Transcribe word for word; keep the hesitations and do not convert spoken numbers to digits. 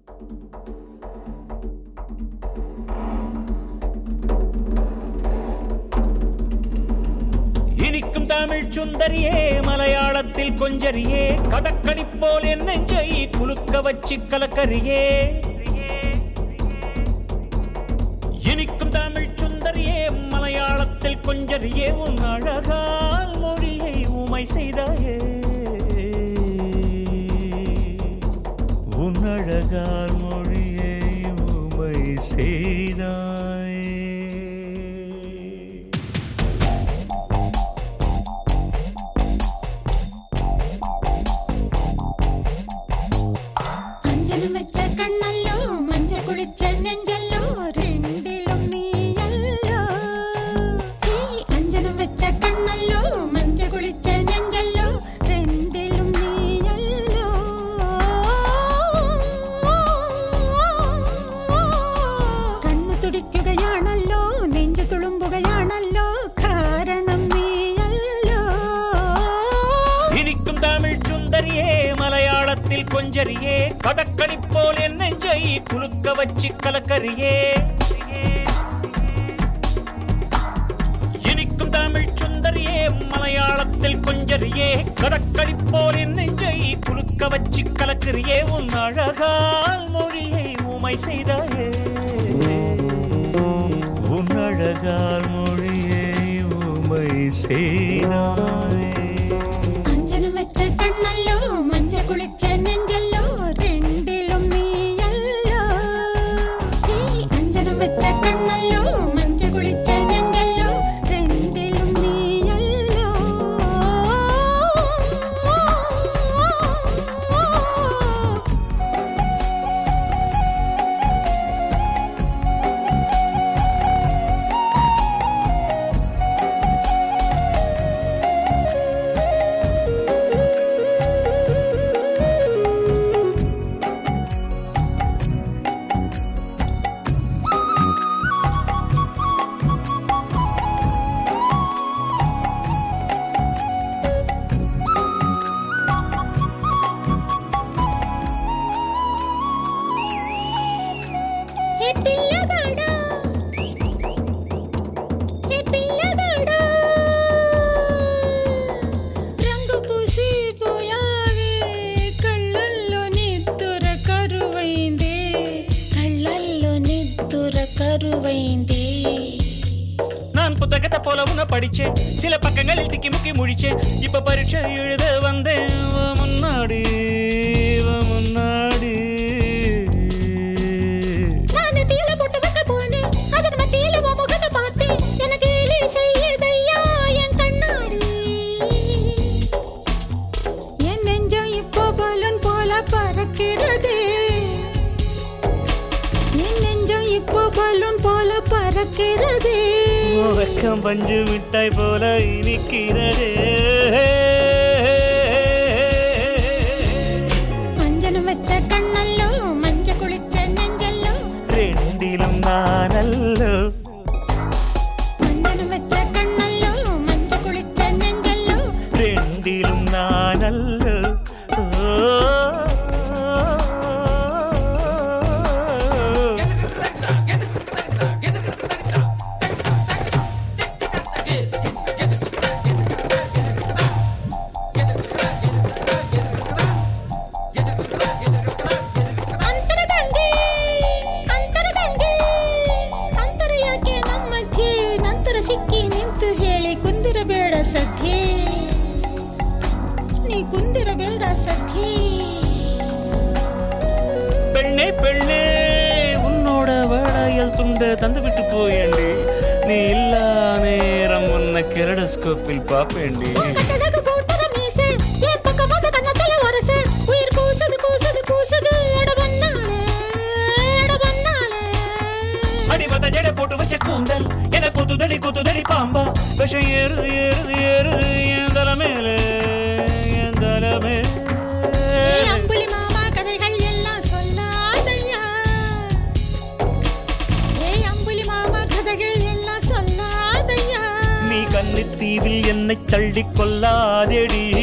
இனிக்கும் தமிழ் சுந்தரியே மலையாளத்தில் கொஞ்சரியே கடற்கடி போல் என் நெஞ்சை குலுக்க வச்சு கலக்கரியே. இனிக்கும் தமிழ் சுந்தரியே மலையாளத்தில் கொஞ்சரியே உன் அழகால் மொழியை ஊமை செய்தாயே. உன் அழகால் மொழியை ஊமை செய்தாயே. மலையாளத்தில் கொஞ்சரியே கடற்கடி போல் என் நெஞ்சை குலுக்க வச்சு கலக்கரியே. இனிக்கும் தமிழ் சுந்தரியே மலையாளத்தில் கொஞ்சரியே கடற்கடி போல் என் நெஞ்சை குலுக்க வச்சு கலக்கரியே. உன் அழகால் மொழியை ஊமை செய்தாயே. உன் அழகால் மொழியை ஊமை செய்தாயே. நான் புத்தகத்தை போல உன்ன படிச்சேன், சில பக்கங்களில் திக்கி முக்கி முடிச்சேன். இப்ப பரீட்சை எழுத வந்தேன் முன்னாடி முன்னாடி. வெக்கம் பஞ்சு மிட்டாய் போல இனிக்கிறதே. மஞ்சனம் வச்ச கண்ணல்லோ மஞ்ச குளிச்ச நெஞ்சல்லோ ரெண்டிலும் நானல்லோ. மஞ்சனம் வச்ச கண்ணல்லோ மஞ்ச குளிச்ச நெஞ்சல்லோ ரெண்டிலும் நானல்லோ. ಸಿಕ್ಕಿ ನಿಂತು ಹೇಳಿ ಕುಂದಿರಬೇಡ ಸಖಿ, ನೀ ಕುಂದಿರಬೇಡ ಸಖಿ. பெண்ணே பெண்ணே உன்னோட வளையல் துண்ட தந்து விட்டு போயண்டி. நீ இல்லா நேரம் உன்ன கெரடஸ்கோப்பில் பாப்பேண்டி. உயிர் கூசது கூசது கூசது அடிபட்ட ஜடை போட்டு வச்ச கூந்தல் என குத்துதடி குத்துதடி பாம்பா. விஷம் ஏறுது ஏறுது ஏறுது என் தலை மேலே என் தலை மேலே. அம்புலி மாமா கதைகள் எல்லாம் சொல்லாதையா, ஏ அம்புலி மாமா கதைகள் எல்லாம் சொல்லாதையா. நீ கன்னித்தீவில் என்னை தள்ளி கொல்லாதேடி.